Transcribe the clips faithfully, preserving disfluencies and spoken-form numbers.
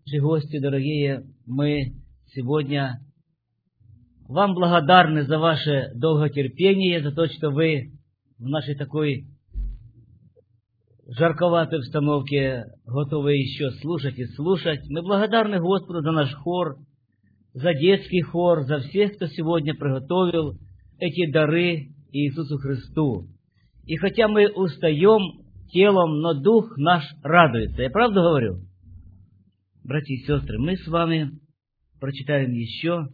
Наши гости, дорогие, мы сегодня вам благодарны за ваше долготерпение, за то, что вы в нашей такой жарковатой обстановке готовы еще слушать и слушать. Мы благодарны Господу за наш хор, за детский хор, за всех, кто сегодня приготовил эти дары Иисусу Христу. И хотя мы устаем телом, но дух наш радуется. Я правду говорю? Братья и сестры, мы с вами прочитаем еще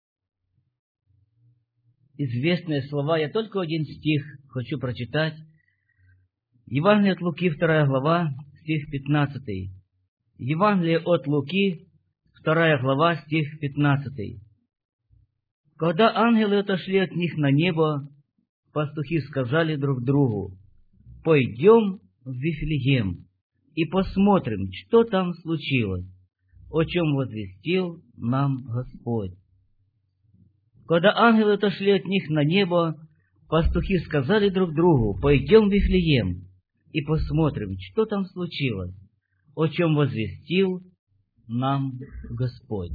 известные слова. Я только один стих хочу прочитать. Евангелие от Луки, вторая глава, стих пятнадцатый. Евангелие от Луки, вторая глава, стих пятнадцатый. Когда ангелы отошли от них на небо, пастухи сказали друг другу: «Пойдем в Вифлеем и посмотрим, что там случилось, о чем возвестил нам Господь». Когда ангелы отошли от них на небо, пастухи сказали друг другу: «Пойдем в Вифлеем и посмотрим, что там случилось, о чем возвестил нам Господь».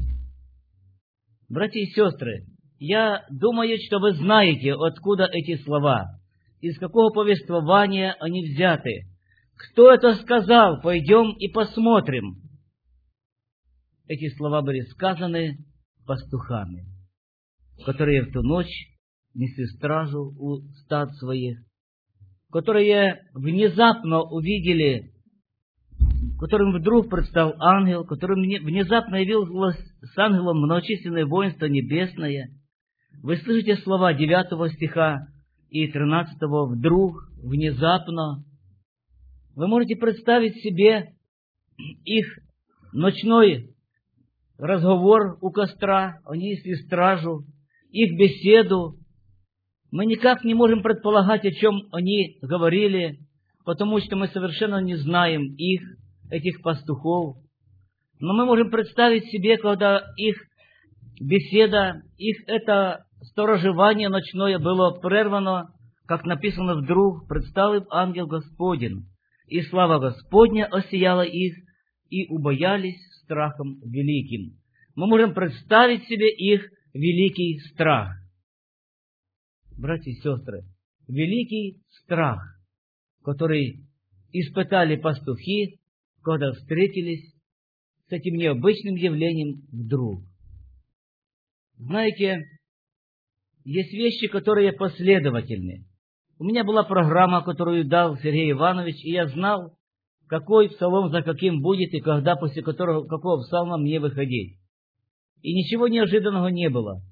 Братья и сестры, я думаю, что вы знаете, откуда эти слова, из какого повествования они взяты. Кто это сказал? Пойдем и посмотрим. Эти слова были сказаны пастухами, которые в ту ночь несли стражу у стад своих, которые внезапно увидели, которым вдруг предстал ангел, которым внезапно явилось с ангелом многочисленное воинство небесное. Вы слышите слова девятого стиха и тринадцатого «вдруг», «внезапно». Вы можете представить себе их ночной разговор у костра, они несли стражу, их беседу. Мы никак не можем предполагать, о чем они говорили, потому что мы совершенно не знаем их, этих пастухов. Но мы можем представить себе, когда их беседа, их это сторожевание ночное было прервано, как написано: «Вдруг предстал им ангел Господень, и слава Господня осияла их, и убоялись страхом великим». Мы можем представить себе их великий страх. Братья и сестры, великий страх, который испытали пастухи, когда встретились с этим необычным явлением вдруг. Знаете, есть вещи, которые последовательны. У меня была программа, которую дал Сергей Иванович, и я знал, какой псалом за каким будет, и когда после которого, какого псалма мне выходить. И ничего неожиданного не было.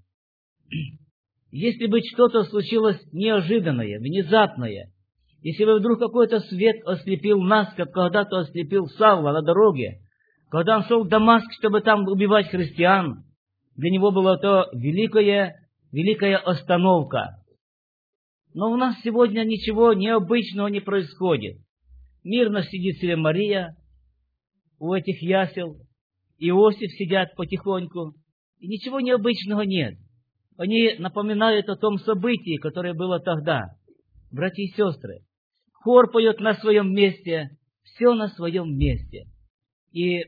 Если бы что-то случилось неожиданное, внезапное, если бы вдруг какой-то свет ослепил нас, как когда-то ослепил Савла на дороге, когда он шел в Дамаск, чтобы там убивать христиан, для него была то великая, великая остановка. Но у нас сегодня ничего необычного не происходит. Мирно сидит себе Мария у этих ясел, Иосиф сидят потихоньку, и ничего необычного нет. Они напоминают о том событии, которое было тогда. Братья и сестры, хор поет на своем месте, все на своем месте. И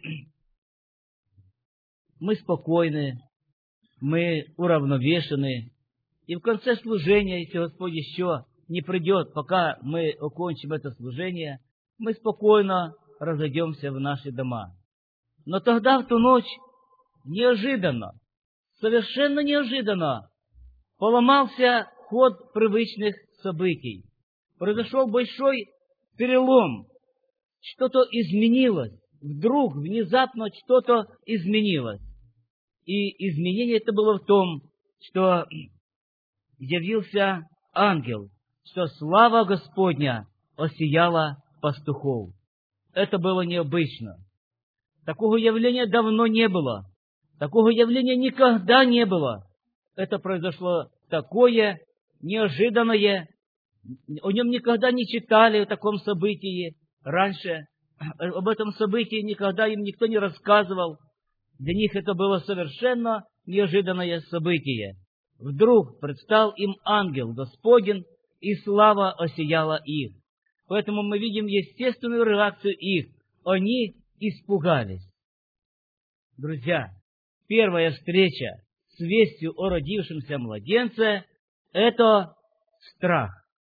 мы спокойны, мы уравновешены. И в конце служения, если Господь еще не придет, пока мы окончим это служение, мы спокойно разойдемся в наши дома. Но тогда, в ту ночь, неожиданно, совершенно неожиданно, поломался ход привычных событий. Произошел большой перелом. Что-то изменилось. Вдруг, внезапно что-то изменилось. И изменение это было в том, что явился ангел, что слава Господня осияла пастухов. Это было необычно. Такого явления давно не было. Такого явления никогда не было. Это произошло такое неожиданное. О нем никогда не читали, о таком событии раньше. Об этом событии никогда им никто не рассказывал. Для них это было совершенно неожиданное событие. Вдруг предстал им ангел Господень, и слава осияла их. Поэтому мы видим естественную реакцию их. Они испугались. друзья, первая встреча с вестью о родившемся младенце – это страх.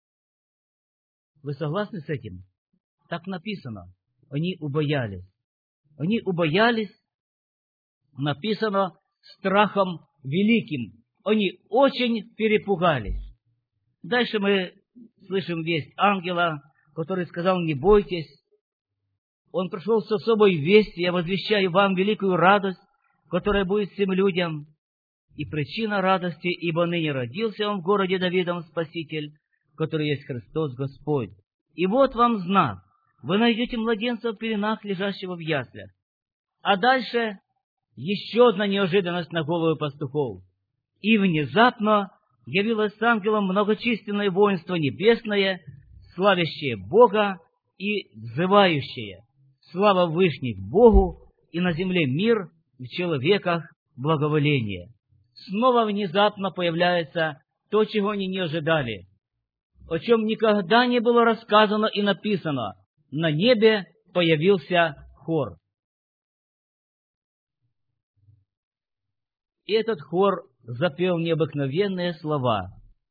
Вы согласны с этим? Так написано. Они убоялись. Они убоялись, написано, страхом великим. Они очень перепугались. Дальше мы слышим весть ангела, который сказал: не бойтесь. Он пришел с особой вестью: я возвещаю вам великую радость, которая будет всем людям. И причина радости, ибо ныне родился он в городе Давидом Спаситель, который есть Христос Господь. И вот вам знак: вы найдете младенца в пеленах, лежащего в яслях. А дальше еще одна неожиданность на голову пастухов. И внезапно явилось с ангелом многочисленное воинство небесное, славящее Бога и взывающее: слава вышних Богу, и на земле мир, в человеках благоволение. Снова внезапно появляется то, чего они не ожидали, о чем никогда не было рассказано и написано. На небе появился хор. И этот хор запел необыкновенные слова.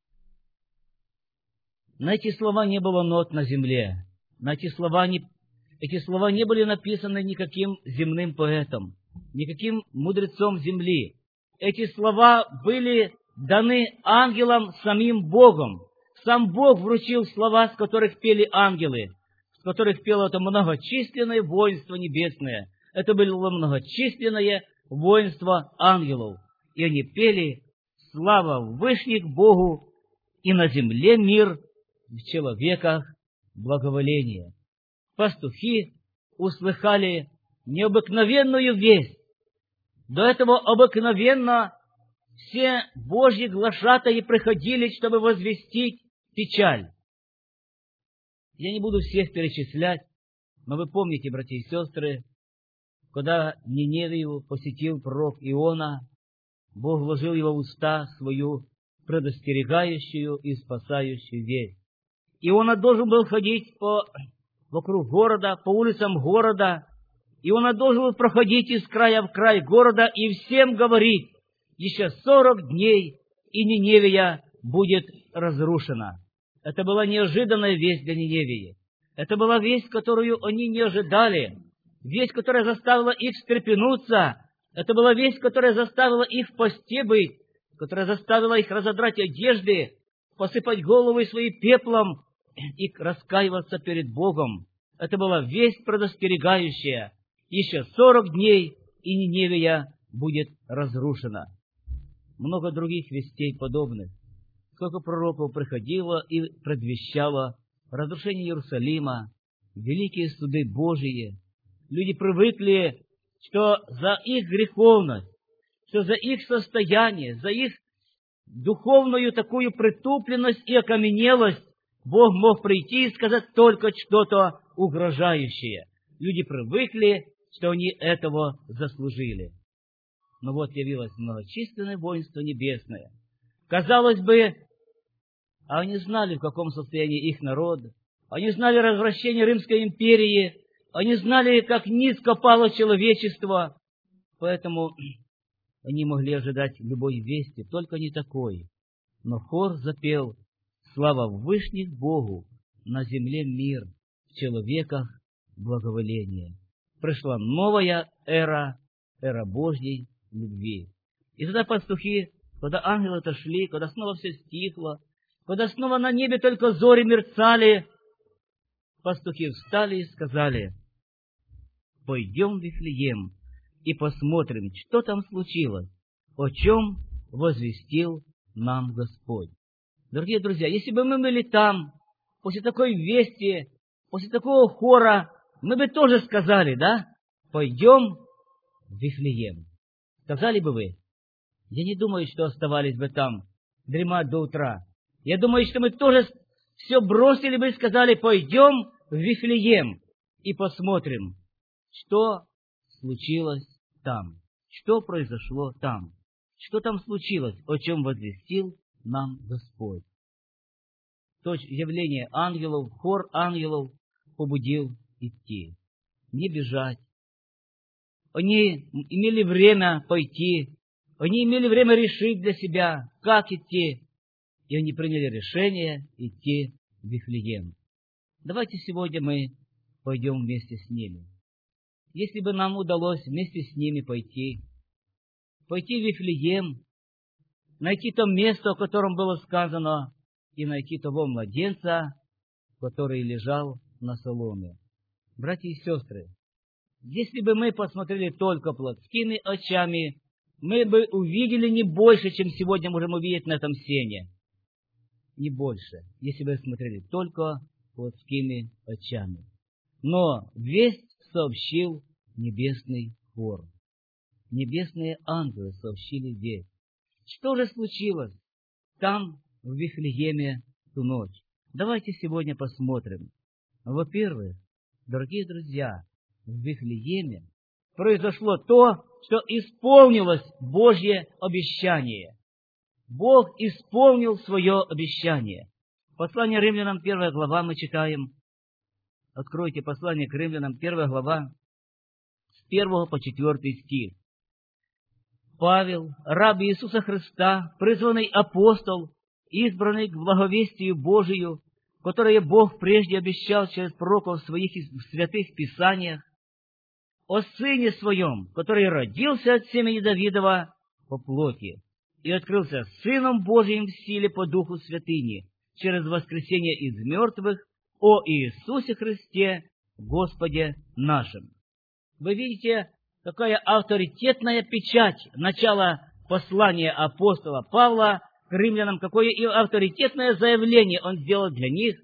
На эти слова не было нот на земле. На эти слова не, эти слова не были написаны никаким земным поэтом, никаким мудрецом земли. Эти слова были даны ангелам самим Богом. Сам Бог вручил слова, с которых пели ангелы, с которых пело это многочисленное воинство небесное. Это было многочисленное воинство ангелов. И они пели: слава вышних Богу, и на земле мир, в человеках благоволение. Пастухи услыхали необыкновенную весть. До этого обыкновенно все Божьи глашатаи приходили, чтобы возвестить печаль. Я не буду всех перечислять, но вы помните, братья и сестры, когда Ниневию посетил пророк Иона, Бог вложил его в уста свою предостерегающую и спасающую весть. Иона должен был ходить по, вокруг города, по улицам города, Иона должен был проходить из края в край города и всем говорить: еще сорок дней, и Ниневия будет разрушена. Это была неожиданная весть для Ниневии. Это была весть, которую они не ожидали. Весть, которая заставила их встрепенуться. Это была весть, которая заставила их в посте быть, которая заставила их разодрать одежды, посыпать головы свои пеплом и раскаиваться перед Богом. Это была весть предостерегающая: еще сорок дней, и Ниневия будет разрушена. Много других вестей подобных. Сколько пророков приходило и предвещало разрушение Иерусалима, великие суды Божии. Люди привыкли, что за их греховность, что за их состояние, за их духовную такую притупленность и окаменелость Бог мог прийти и сказать только что-то угрожающее. Люди привыкли, что они этого заслужили. Но вот явилось многочисленное воинство небесное. Казалось бы, они знали, в каком состоянии их народ. Они знали развращение Римской империи. Они знали, как низко пало человечество. Поэтому они могли ожидать любой вести, только не такой. Но хор запел: слава вышних Богу, на земле мир, в человеках благоволение. Пришла новая эра, эра Божьей любви. И тогда пастухи, когда ангелы отошли, когда снова все стихло, когда снова на небе только зори мерцали, пастухи встали и сказали: пойдем в Вифлеем и посмотрим, что там случилось, о чем возвестил нам Господь. Дорогие друзья, если бы мы были там, после такой вести, после такого хора, мы бы тоже сказали, да? Пойдем в Вифлеем. Сказали бы вы? Я не думаю, что оставались бы там дремать до утра. Я думаю, что мы тоже все бросили бы и сказали: пойдем в Вифлеем и посмотрим, что случилось там, что произошло там, что там случилось, о чем возвестил нам Господь. То явление ангелов, хор ангелов побудил идти, не бежать, они имели время пойти, они имели время решить для себя, как идти, и они приняли решение идти в Вифлеем. Давайте сегодня мы пойдем вместе с ними. Если бы нам удалось вместе с ними пойти, пойти в Вифлеем, найти то место, о котором было сказано, и найти того младенца, который лежал на соломе. Братья и сестры, если бы мы посмотрели только плотскими очами, мы бы увидели не больше, чем сегодня можем увидеть на этом сене. Не больше, если бы смотрели только плотскими очами. Но весть сообщил небесный хор. Небесные ангелы сообщили весть. Что же случилось там, в Вифлееме, ту ночь? Давайте сегодня посмотрим. Во-первых, дорогие друзья, в Вифлееме произошло то, что исполнилось Божье обещание. Бог исполнил свое обещание. Послание Римлянам, первая глава, мы читаем. Откройте послание к Римлянам, первая глава, с первого по четвертый стих. Павел, раб Иисуса Христа, призванный апостол, избранный к благовестию Божию, которое Бог прежде обещал через пророков своих в святых Писаниях, о Сыне Своем, который родился от семени Давидова по плоти и открылся Сыном Божиим в силе по Духу Святыни, через воскресение из мертвых, о Иисусе Христе, Господе нашим. Вы видите, какая авторитетная печать начала послания апостола Павла к римлянам, какое и авторитетное заявление он сделал для них.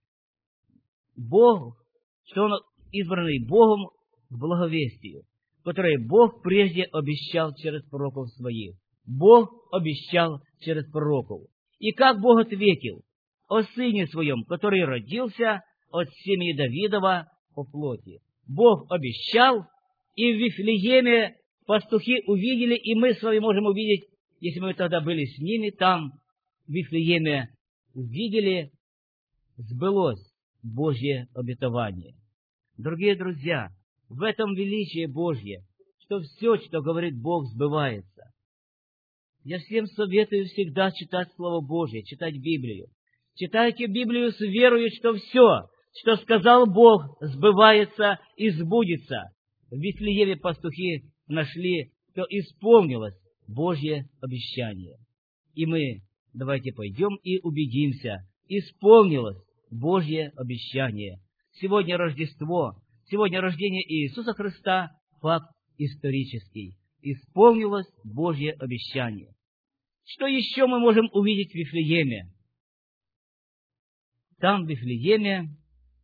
Бог, что он избранный Богом к благовестию, которое Бог прежде обещал через пророков своих. Бог обещал через пророков. И как Бог ответил? О Сыне Своем, который родился от семени Давидова по плоти. Бог обещал, и в Вифлееме пастухи увидели, и мы с вами можем увидеть, если мы тогда были с ними там, в Вифлееме, увидели, сбылось Божье обетование. Дорогие друзья, в этом величие Божье, что все, что говорит Бог, сбывается. Я всем советую всегда читать Слово Божье, читать Библию. Читайте Библию с верою, что все, что сказал Бог, сбывается и сбудется. В Вифлееме пастухи нашли, что исполнилось Божье обещание. И мы давайте пойдем и убедимся, исполнилось Божье обещание. Сегодня Рождество, сегодня рождение Иисуса Христа, факт исторический. Исполнилось Божье обещание. Что еще мы можем увидеть в Вифлееме? Там, в Вифлееме,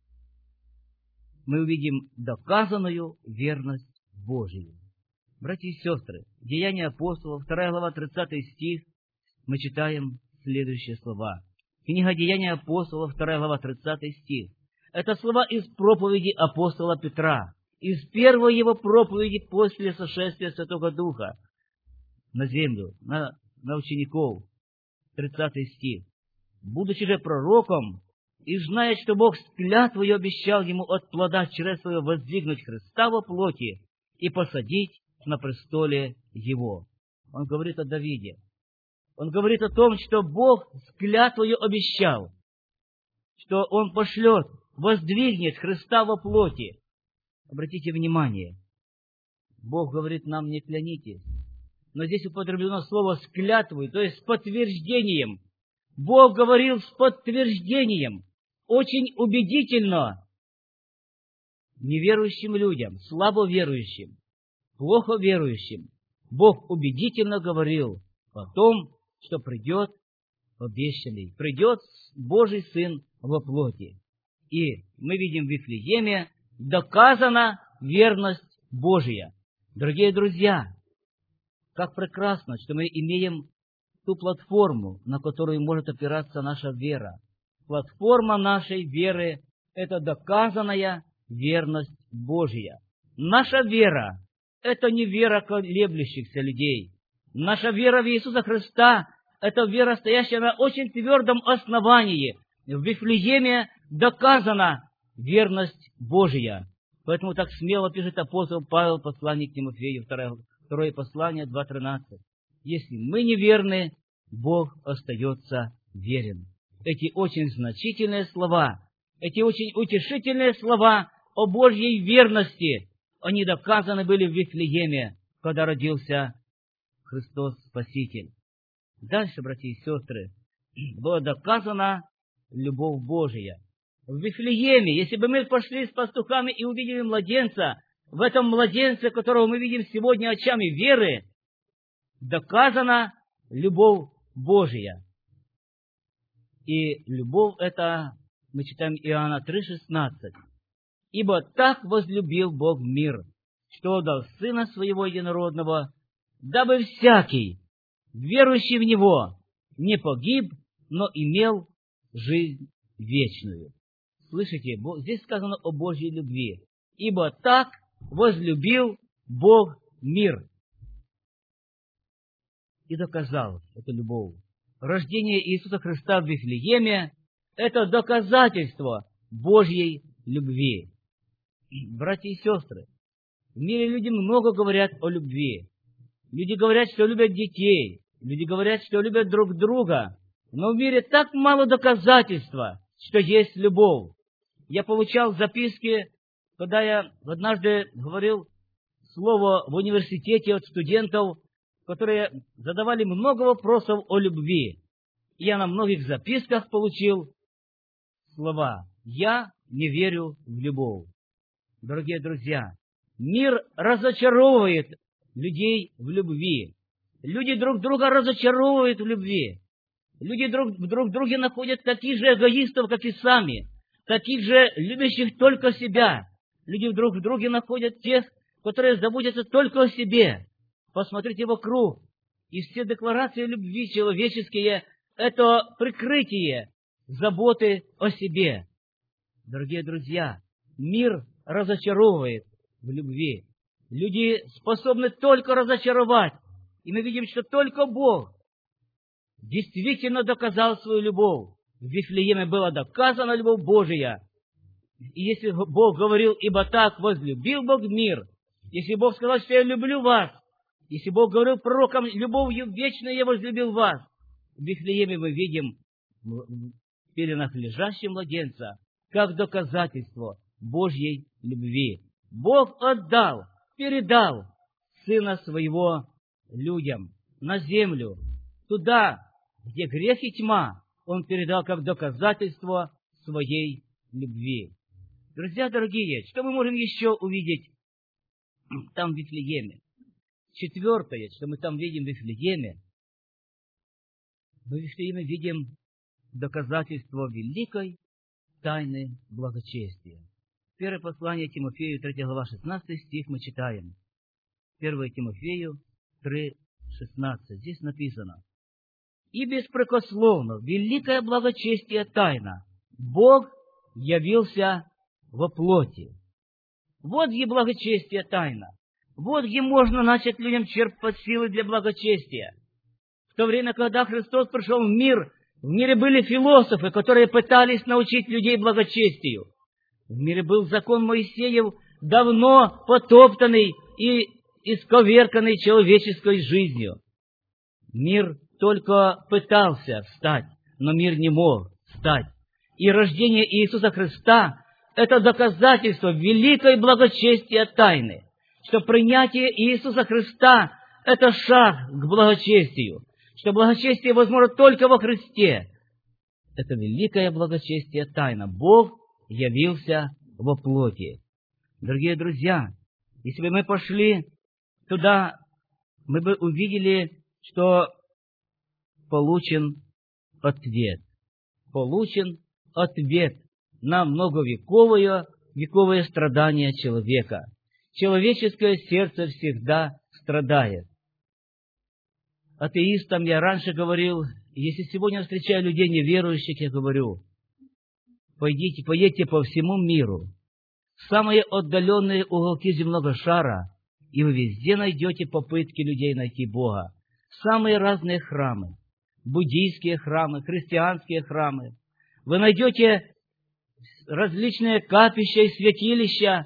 мы увидим доказанную верность Божию. Братья и сестры, Деяния апостолов, вторая глава, тридцатый стих, мы читаем следующие слова. Книга Деяния апостолов, вторая глава, тридцатый стих. Это слова из проповеди апостола Петра, из первой его проповеди после сошествия Святого Духа на землю, на, на учеников. тридцатый стих. Будучи же пророком, и зная, что Бог с клятвою обещал ему от плода через свое воздвигнуть Христа во плоти и посадить на престоле его. Он говорит о Давиде. Он говорит о том, что Бог с клятвою обещал, что Он пошлет, воздвигнет Христа во плоти. Обратите внимание, Бог говорит нам: не клянитесь. Но здесь употреблено слово «с клятвой», то есть с подтверждением. Бог говорил с подтверждением, очень убедительно неверующим людям, слабо верующим, плохо верующим. Бог убедительно говорил о том, что придет обещанный, придет Божий Сын во плоти. И мы видим в Вифлееме доказана верность Божия. Дорогие друзья, как прекрасно, что мы имеем ту платформу, на которую может опираться наша вера. Платформа нашей веры – это доказанная верность Божия. Наша вера – это не вера колеблющихся людей. Наша вера в Иисуса Христа – это вера, стоящая на очень твердом основании. В Вифлееме доказана верность Божия, Поэтому так смело пишет апостол Павел, послание к Тимофею, второе, второе послание, два тринадцать. Если мы неверны, Бог остается верен. Эти очень значительные слова, эти очень утешительные слова о Божьей верности, они доказаны были в Вифлееме, когда родился Христос Спаситель. Дальше, братья и сестры, была доказана любовь Божия. В Вифлееме, если бы мы пошли с пастухами и увидели младенца, в этом младенце, которого мы видим сегодня очами веры, доказана любовь Божия. И любовь эта, мы читаем Иоанна три шестнадцать. «Ибо так возлюбил Бог мир, что отдал Сына Своего Единородного, дабы всякий, верующий в Него, не погиб, но имел жизнь вечную». Слышите, здесь сказано о Божьей любви. «Ибо так возлюбил Бог мир». И доказал эту любовь. Рождение Иисуса Христа в Вифлееме – это доказательство Божьей любви. Братья и сестры, в мире люди много говорят о любви. Люди говорят, что любят детей. Люди говорят, что любят друг друга. Но в мире так мало доказательства, что есть любовь. Я получал записки, когда я однажды говорил слово в университете от студентов, которые задавали много вопросов о любви. И я на многих записках получил слова: «Я не верю в любовь». Дорогие друзья, мир разочаровывает людей в любви. Люди друг друга разочаровывают в любви. Люди друг, друг в друге находят таких же эгоистов, как и сами, таких же любящих только себя. Люди друг в друге находят тех, которые заботятся только о себе. Посмотрите вокруг. И все декларации любви человеческие – это прикрытие заботы о себе. Дорогие друзья, мир разочаровывает в любви. Люди способны только разочаровать. И мы видим, что только Бог действительно доказал свою любовь. В Вифлееме была доказана любовь Божия. И если Бог говорил: «Ибо так возлюбил Бог мир», если Бог сказал, что «Я люблю вас», если Бог говорил пророкам: «Любовью вечной я возлюбил вас», в Вифлееме мы видим в пеленах лежащего младенца как доказательство Божьей любви. Бог отдал, передал Сына Своего людям, на землю, туда, где грех и тьма, Он передал как доказательство Своей любви. Друзья дорогие, что мы можем еще увидеть там в Вифлееме? Четвертое, что мы там видим в Вифлееме, мы в Вифлееме видим доказательство великой тайны благочестия. Первое послание Тимофею, третья глава, шестнадцатый стих мы читаем. первое Тимофею три шестнадцать. Здесь написано: «И беспрекословно великое благочестие тайна. Бог явился во плоти». Вот где благочестие тайна. Вот где можно начать людям черпать силы для благочестия. В то время, когда Христос пришел в мир, в мире были философы, которые пытались научить людей благочестию. В мире был закон Моисеев, давно потоптанный и исковерканный человеческой жизнью. Мир только пытался встать, но мир не мог встать. И рождение Иисуса Христа – это доказательство великой благочестия тайны, что принятие Иисуса Христа – это шаг к благочестию, что благочестие возможно только во Христе. Это великое благочестие тайна. Бог явился во плоти. Дорогие друзья, если бы мы пошли туда, мы бы увидели, что получен ответ. Получен ответ на многовековое вековое страдание человека. Человеческое сердце всегда страдает. Атеистам я раньше говорил, если сегодня встречаю людей неверующих, я говорю: пойдите, поедьте по всему миру, в самые отдаленные уголки земного шара, и вы везде найдете попытки людей найти Бога. Самые разные храмы, буддийские храмы, христианские храмы. Вы найдете различные капища и святилища,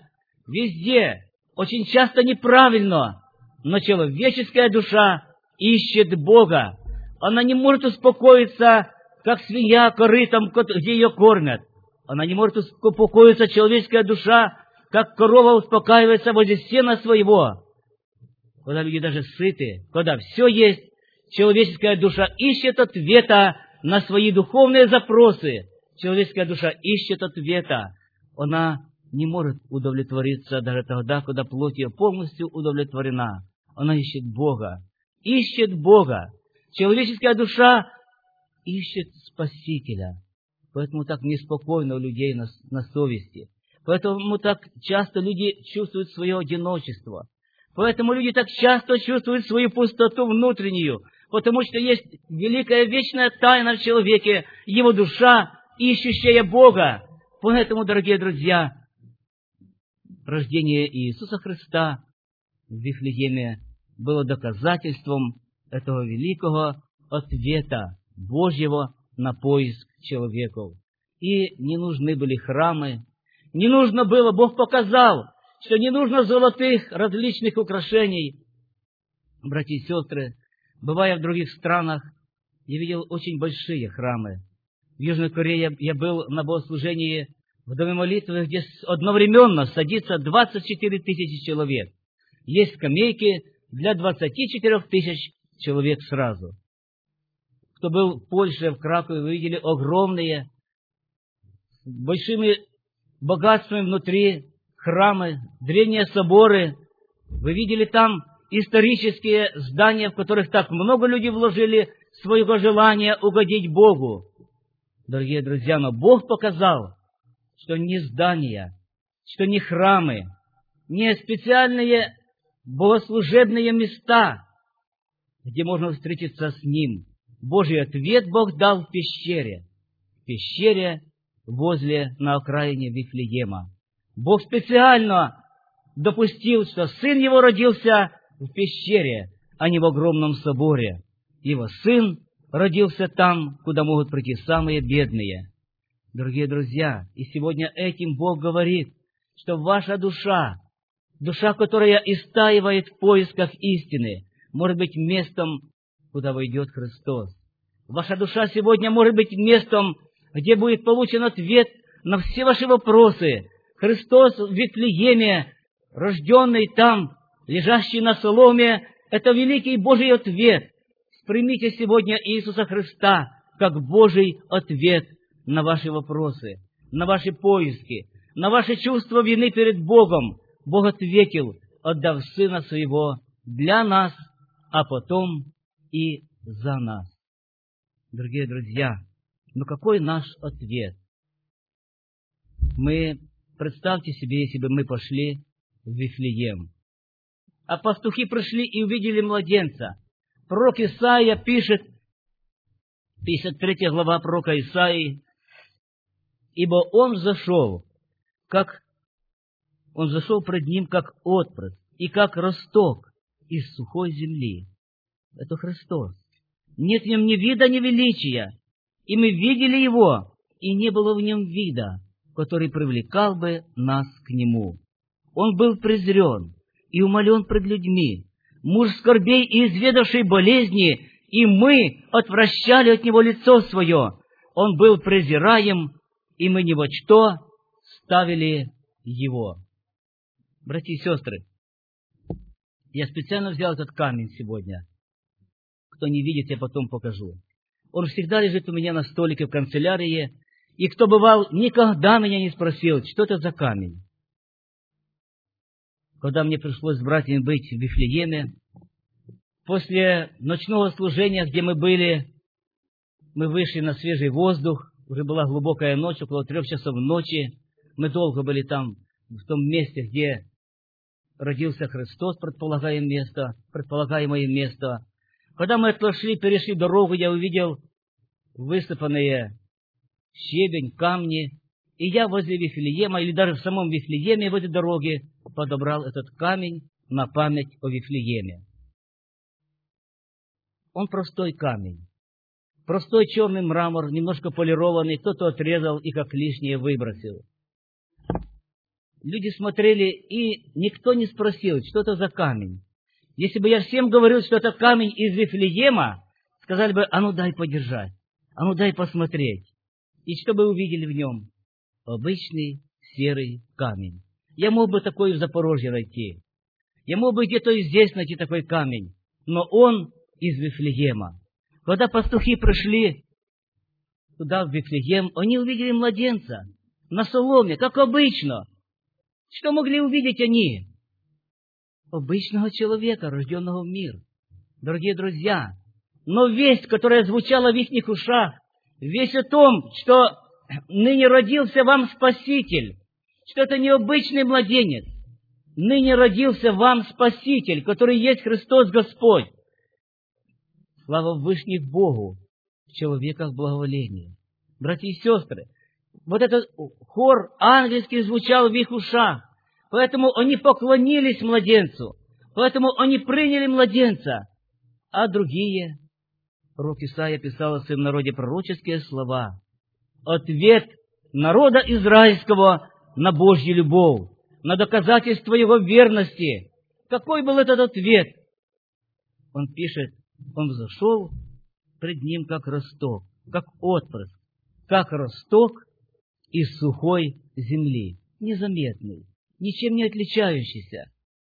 везде, очень часто неправильно, но человеческая душа ищет Бога. Она не может успокоиться, как свинья корытом, где ее кормят. Она не может успокоиться, человеческая душа, как корова успокаивается возле сена своего. Когда люди даже сыты, когда все есть, человеческая душа ищет ответа на свои духовные запросы. Человеческая душа ищет ответа. Она не может удовлетвориться даже тогда, когда плоть ее полностью удовлетворена. Она ищет Бога. Ищет Бога. Человеческая душа ищет Спасителя. Поэтому так неспокойно у людей на, на совести. Поэтому так часто люди чувствуют свое одиночество. Поэтому люди так часто чувствуют свою пустоту внутреннюю. Потому что есть великая вечная тайна в человеке, его душа, ищущая Бога. Поэтому, дорогие друзья, рождение Иисуса Христа в Вифлееме было доказательством этого великого ответа Божьего на поиск человеков. И не нужны были храмы, не нужно было, Бог показал, что не нужно золотых различных украшений. Братья и сестры, бывая в других странах, я видел очень большие храмы. В Южной Корее я был на богослужении в доме молитвы, где одновременно садится двадцать четыре тысячи человек. Есть скамейки для двадцати четырёх тысяч человек сразу. Кто был в Польше, в Кракове, вы видели огромные, большими богатствами внутри храмы, древние соборы. Вы видели там исторические здания, в которых так много людей вложили своего желания угодить Богу. Дорогие друзья, но Бог показал, что не здания, что не храмы, не специальные богослужебные места, где можно встретиться с Ним. Божий ответ Бог дал в пещере, в пещере возле, на окраине Вифлеема. Бог специально допустил, что Сын Его родился в пещере, а не в огромном соборе. Его Сын родился там, куда могут прийти самые бедные. Дорогие друзья, и сегодня этим Бог говорит, что ваша душа, душа, которая истаивает в поисках истины, может быть местом, куда войдет Христос. Ваша душа сегодня может быть местом, где будет получен ответ на все ваши вопросы. Христос в Вифлееме, рожденный там, лежащий на соломе, это великий Божий ответ. Примите сегодня Иисуса Христа как Божий ответ на ваши вопросы, на ваши поиски, на ваши чувства вины перед Богом. Бог ответил, отдав Сына Своего для нас, а потом и за нас. Дорогие друзья, ну какой наш ответ? Мы, представьте себе, если бы мы пошли в Вифлеем, а пастухи пришли и увидели младенца. Пророк Исаия пишет, пятьдесят третья глава пророка Исаии, «Ибо он взошел, как он взошел пред ним, как отпрыск, и как росток из сухой земли». Это Христос. Нет в нем ни вида, ни величия. И мы видели его, и не было в нем вида, который привлекал бы нас к нему. Он был презрен и умолен пред людьми, муж скорбей и изведавший болезни, и мы отвращали от него лицо свое. Он был презираем, и мы ни во что ставили его. Братья и сестры, я специально взял этот камень сегодня. Кто не видит, я потом покажу. Он всегда лежит у меня на столике в канцелярии, и кто бывал, никогда меня не спросил, что это за камень. Когда мне пришлось с братьями быть в Вифлееме, после ночного служения, где мы были, мы вышли на свежий воздух, уже была глубокая ночь, около трех часов ночи, мы долго были там, в том месте, где родился Христос, предполагаемое место, предполагаемое место. Когда мы отошли, перешли дорогу, я увидел высыпанные щебень, камни, и я возле Вифлеема, или даже в самом Вифлееме, возле дороги, подобрал этот камень на память о Вифлееме. Он простой камень, простой черный мрамор, немножко полированный, кто-то отрезал и как лишнее выбросил. люди смотрели, и никто не спросил, что это за камень. Если бы я всем говорил, что это камень из Вифлеема, сказали бы: а ну дай подержать, а ну дай посмотреть. И что бы увидели в нем? Обычный серый камень. Я мог бы такой в Запорожье найти. Я мог бы где-то и здесь найти такой камень. Но он из Вифлеема. Когда пастухи пришли туда, в Вифлеем, они увидели младенца на соломе, как обычно. Что могли увидеть они? Обычного человека, рожденного в мир. Дорогие друзья, но весть, которая звучала в их ушах, весть о том, что ныне родился вам Спаситель, что это не обычный младенец, ныне родился вам Спаситель, который есть Христос Господь. Слава Вышних Богу, в человеках благоволение. Братья и сестры, вот этот хор ангельский звучал в их ушах, поэтому они поклонились младенцу, поэтому они приняли младенца, а другие, пророк Исаия писал о своем народе пророческие слова: ответ народа израильского на Божью любовь, на доказательство его верности. Какой был этот ответ? Он пишет: он взошел пред ним, как росток, как отпрыск, как росток из сухой земли, незаметный, ничем не отличающийся.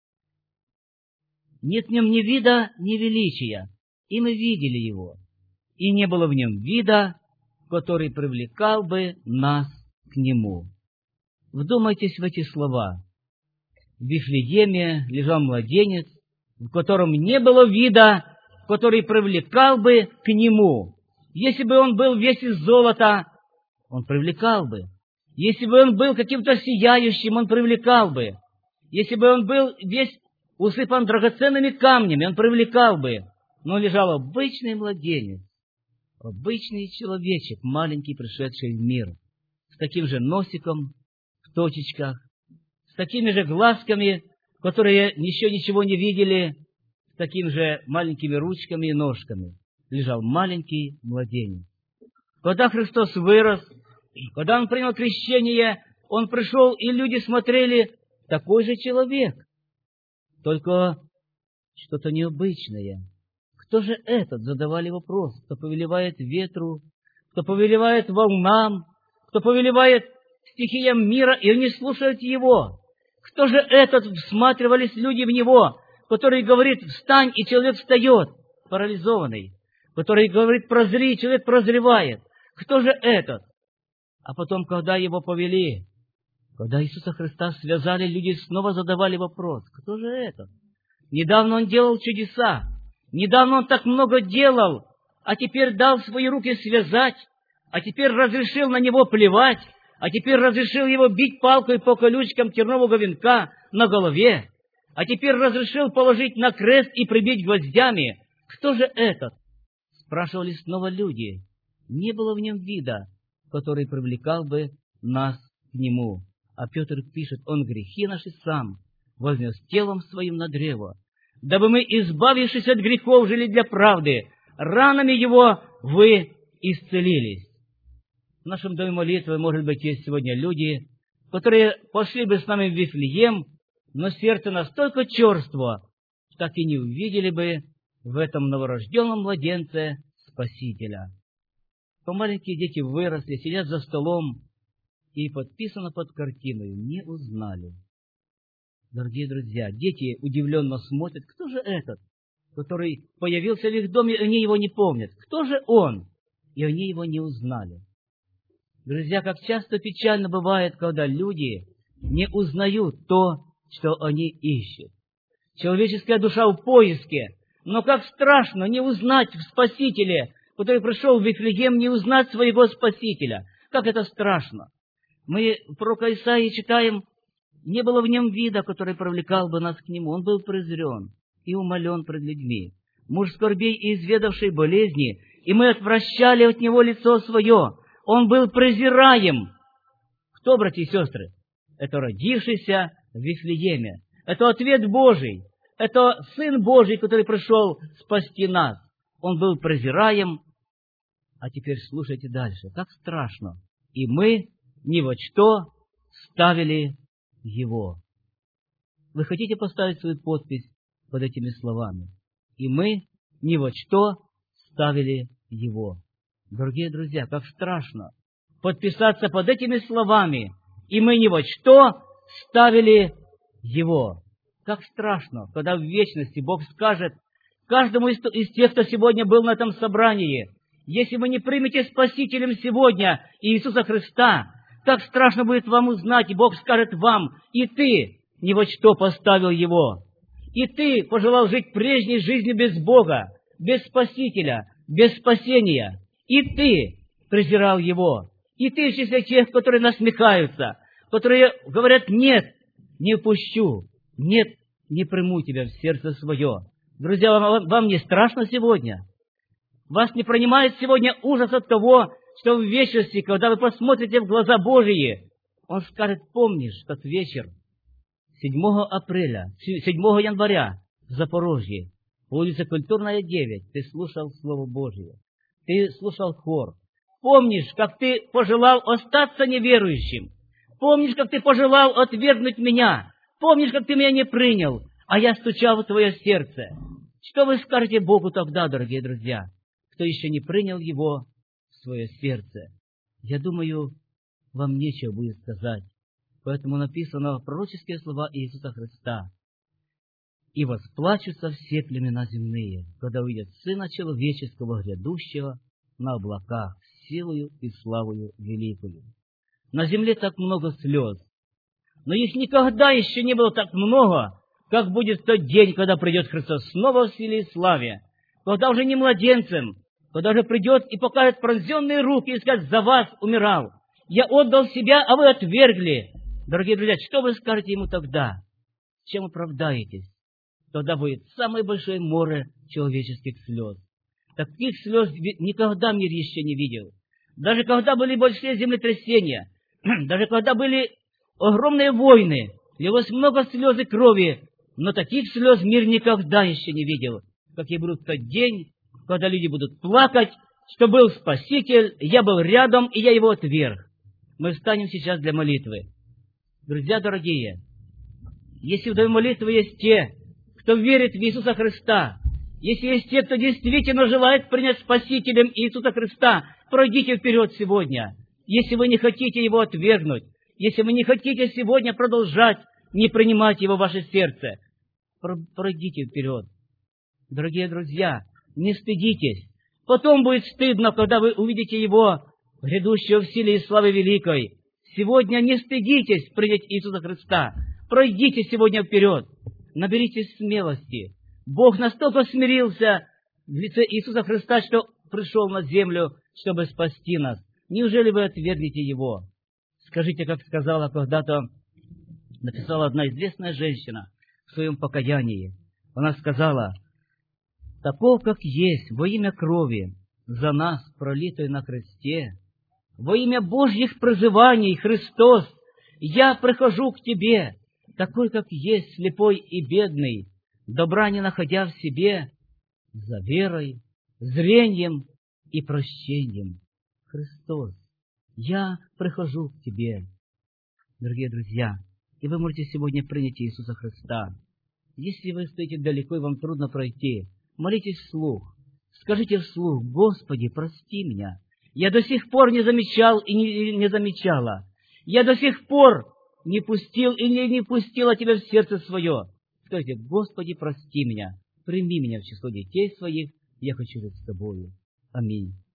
Нет в нем ни вида, ни величия, и мы видели его, и не было в нем вида, который привлекал бы нас к нему. Вдумайтесь в эти слова. В Вифлееме лежал младенец, в котором не было вида, который привлекал бы к нему. Если бы он был весь из золота, он привлекал бы. Если бы он был каким-то сияющим, он привлекал бы. Если бы он был весь усыпан драгоценными камнями, он привлекал бы. Но лежал обычный младенец, обычный человечек, маленький, пришедший в мир, с таким же носиком в точечках, с такими же глазками, которые еще ничего не видели, с такими же маленькими ручками и ножками. Лежал маленький младенец. Когда Христос вырос, когда Он принял крещение, Он пришел, и люди смотрели: такой же человек, только что-то необычное. Кто же этот? Задавали вопрос. Кто повелевает ветру, кто повелевает волнам, кто повелевает стихиям мира, и они слушают Его. Кто же этот? Всматривались люди в Него, который говорит: встань, и человек встает, парализованный, который говорит: прозри, и человек прозревает. Кто же этот? А потом, когда Его повели, когда Иисуса Христа связали, люди снова задавали вопрос: кто же этот? Недавно Он делал чудеса, недавно Он так много делал, а теперь дал свои руки связать, а теперь разрешил на Него плевать, а теперь разрешил Его бить палкой по колючкам тернового венка на голове, а теперь разрешил положить на крест и прибить гвоздями. Кто же этот? Спрашивали снова люди. Не было в нем вида, который привлекал бы нас к Нему. А Петр пишет: Он грехи наши сам вознес телом своим на древо, дабы мы, избавившись от грехов, жили для правды. Ранами Его вы исцелились. В нашем доме молитвы, может быть, есть сегодня люди, которые пошли бы с нами в Вифлеем, но сердце настолько черство, что так и не увидели бы в этом новорожденном младенце Спасителя. То маленькие дети выросли, сидят за столом, и подписано под картиной: не узнали. Дорогие друзья, дети удивленно смотрят: кто же этот, который появился в их доме, и они его не помнят? Кто же он? И они его не узнали. Друзья, как часто печально бывает, когда люди не узнают то, что они ищут. Человеческая душа в поиске, но как страшно не узнать в Спасителе, который пришел в Вифлеем, не узнать своего Спасителя. Как это страшно! Мы в пророка Исаии читаем: не было в нем вида, который привлекал бы нас к нему. Он был презрен и умолен пред людьми, муж скорбей и изведавший болезни, и мы отвращали от него лицо свое. Он был презираем. Кто, братья и сестры? Это родившийся в Вифлееме. Это ответ Божий. Это Сын Божий, который пришел спасти нас. Он был презираем. А теперь слушайте дальше. Как страшно. И мы ни во что ставили Его. Вы хотите поставить свою подпись под этими словами? И мы ни во что ставили Его. Дорогие друзья, как страшно подписаться под этими словами, и мы ни во что ставили Его. Как страшно, когда в вечности Бог скажет каждому из, из тех, кто сегодня был на этом собрании: если вы не примете Спасителем сегодня Иисуса Христа, как страшно будет вам узнать, и Бог скажет вам: и ты ни во что поставил Его, и ты пожелал жить прежней жизнью без Бога, без Спасителя, без спасения, и ты презирал Его, и ты в числе тех, которые насмехаются, которые говорят: нет, не пущу, нет, не приму тебя в сердце свое. Друзья, вам, вам не страшно сегодня? Вас не принимает сегодня ужас от того, что в вечности, когда вы посмотрите в глаза Божьи, Он скажет: помнишь тот вечер, седьмого апреля, седьмого января в Запорожье, улица Культурная, девять, ты слушал Слово Божье, ты слушал хор. Помнишь, как ты пожелал остаться неверующим? Помнишь, как ты пожелал отвергнуть меня? Помнишь, как ты меня не принял, а я стучал в твое сердце? Что вы скажете Богу тогда, дорогие друзья, кто еще не принял Его в свое сердце? Я думаю, вам нечего будет сказать. Поэтому написано пророческие слова Иисуса Христа: «И восплачутся все племена земные, когда увидят Сына Человеческого, грядущего на облаках, силою и славою великою». На земле так много слез, но их никогда еще не было так много, как будет в тот день, когда придет Христос снова в силе и славе, когда уже не младенцем, когда же придет и покажет пронзенные руки и скажет: «За вас умирал, я отдал себя, а вы отвергли». Дорогие друзья, что вы скажете Ему тогда? Чем оправдаетесь? Тогда будет самое большое море человеческих слез. Таких слез никогда мир еще не видел. Даже когда были большие землетрясения, даже когда были огромные войны, лилось много слез и крови, но таких слез мир никогда еще не видел, как и будут в тот день, когда люди будут плакать, что был Спаситель, я был рядом, и я Его отверг. Мы встанем сейчас для молитвы. Друзья дорогие, если в доме молитвы есть те, кто верит в Иисуса Христа, если есть те, кто действительно желает принять Спасителем Иисуса Христа, пройдите вперед сегодня. Если вы не хотите Его отвергнуть, если вы не хотите сегодня продолжать не принимать Его в ваше сердце, пройдите вперед. Дорогие друзья, не стыдитесь. Потом будет стыдно, когда вы увидите Его, грядущего в силе и славе великой. Сегодня не стыдитесь принять Иисуса Христа. Пройдите сегодня вперед. Наберитесь смелости. Бог настолько смирился в лице Иисуса Христа, что пришел на землю, чтобы спасти нас. Неужели вы отвергнете Его? Скажите, как сказала когда-то, написала одна известная женщина в своем покаянии. Она сказала: «Таков, как есть, во имя крови, за нас, пролитой на кресте, во имя Божьих призываний, Христос, я прихожу к Тебе, такой, как есть, слепой и бедный, добра не находя в себе, за верой, зрением и прощением. Христос, я прихожу к Тебе». Дорогие друзья, и вы можете сегодня принять Иисуса Христа. Если вы стоите далеко и вам трудно пройти, молитесь вслух. Скажите вслух: «Господи, прости меня. Я до сих пор не замечал и не, не замечала. Я до сих пор не пустил и не, не пустила Тебя в сердце свое». Скажите: «Господи, прости меня. Прими меня в число детей своих. Я хочу жить с Тобою». Аминь.